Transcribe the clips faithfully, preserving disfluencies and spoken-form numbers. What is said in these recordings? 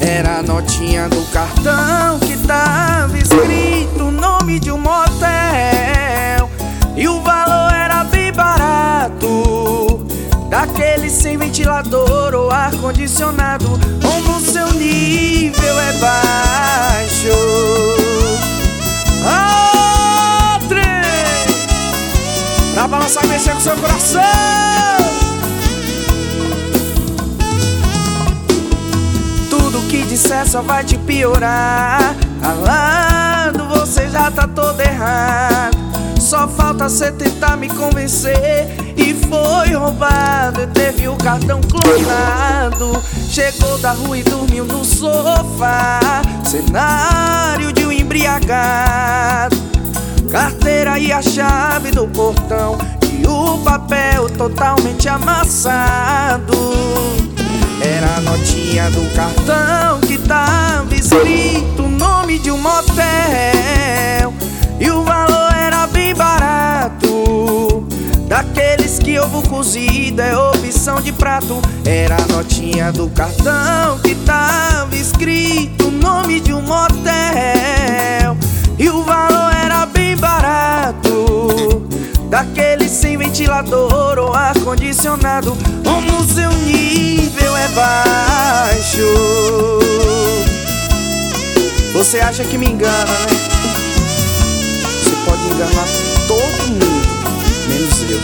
Era a notinha do cartão que tava escrito o nome de um motel, e o valor era bem barato, daquele sem ventilador ou ar-condicionado, como seu nível é baixo. Ah, trem! Pra balançar e mexer com seu coração. Tudo que disser só vai te piorar. Calado, você já tá todo errado. Só falta cê tentar me convencer. E foi roubado, e teve o cartão clonado. Chegou da rua e dormiu no sofá, cenário de um embriagado. Carteira e a chave do portão, e o papel totalmente amassado. Era a notinha do cartão que tava escrito o nome de um motel, e o valor era bem barato, daqueles que ovo cozido é opção de prato. Era a notinha do cartão que tava escrito o nome de um motel, e o valor era bem barato, daquele sem ventilador ou ar-condicionado, como seu nível é baixo. Você acha que me engana, né? Você pode enganar todo mundo, menos eu.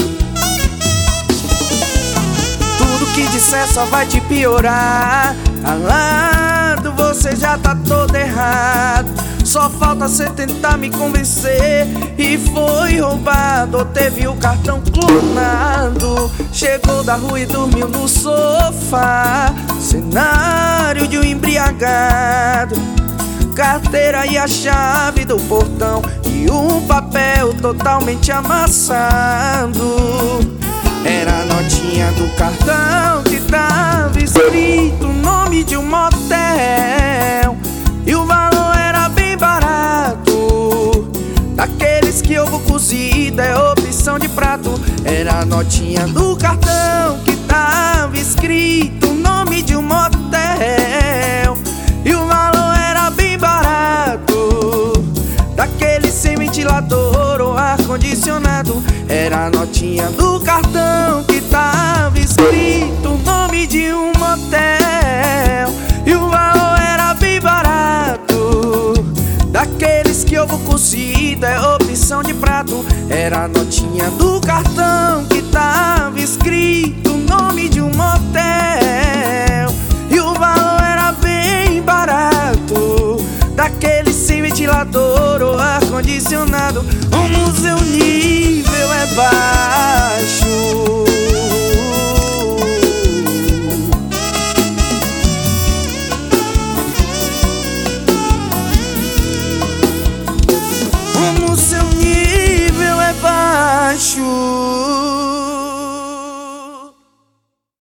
Tudo que disser só vai te piorar. Calado, você já tá todo errado. Só falta cê tentar me convencer. E foi roubado, ou teve o cartão clonado. Chegou da rua e dormiu no sofá, cenário de um embriagado. Carteira e a chave do portão, e um papel totalmente amassado. Era a notinha do cartão que tava escrito o nome de um motel, e o valor era bem barato, daqueles que ovo cozido é opção de prato. Era a notinha do cartão que tava escrito o nome de um motel, e o valor era bem barato, daquele sem ventilador ou ar-condicionado. Era a notinha do cartão que tava escrito o nome de um motel, e o valor era bem barato, daqueles que ovo cozido é opção de prato. Era a notinha do cartão que tava escrito o nome de um motel, e o valor era bem barato, daquele sem ventilador ou ar-condicionado, como seu nível é baixo. Como seu nível é baixo.